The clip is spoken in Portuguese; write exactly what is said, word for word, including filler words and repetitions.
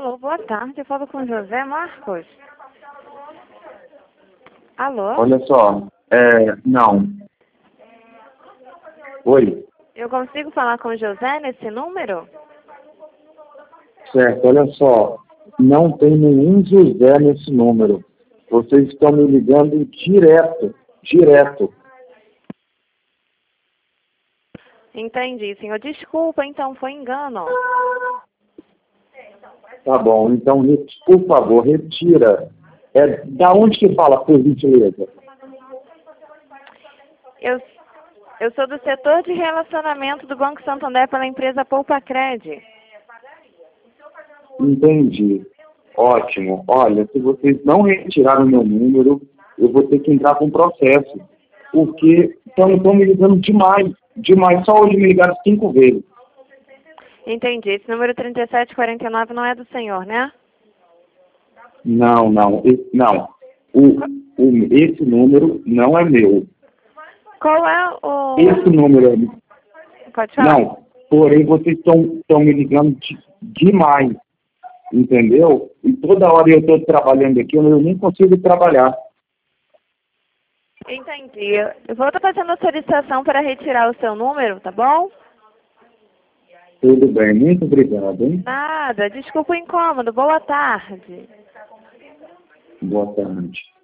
Alô, boa tarde. Eu falo com José Marcos. Alô? Olha só, é, não. Oi, Eu consigo falar com o José nesse número? certo, olha só, não tem nenhum José nesse número. Vocês estão me ligando direto, direto. Entendi, senhor. Desculpa, então, foi engano. Tá bom, então, re- por favor, retira. É, da onde que fala, por gentileza? Eu, eu sou do setor de relacionamento do Banco Santander pela empresa Poupa Cred. Entendi. Ótimo. Olha, se vocês não retirarem o meu número, eu vou ter que entrar com processo. Porque estão me ligando demais, demais. Só hoje me ligaram cinco vezes. Entendi. Esse número trinta e sete quarenta e nove não é do senhor, né? Não, não, esse, não. O, o, esse número não é meu. Qual é o... Esse número é... Pode falar. Não, porém vocês estão me ligando de, demais, entendeu? E toda hora eu estou trabalhando aqui, eu nem consigo trabalhar. Entendi. Eu vou estar fazendo a solicitação para retirar o seu número, tá bom? Tudo bem, muito obrigado, hein? Nada. Desculpa o incômodo. Boa tarde. Boa tarde.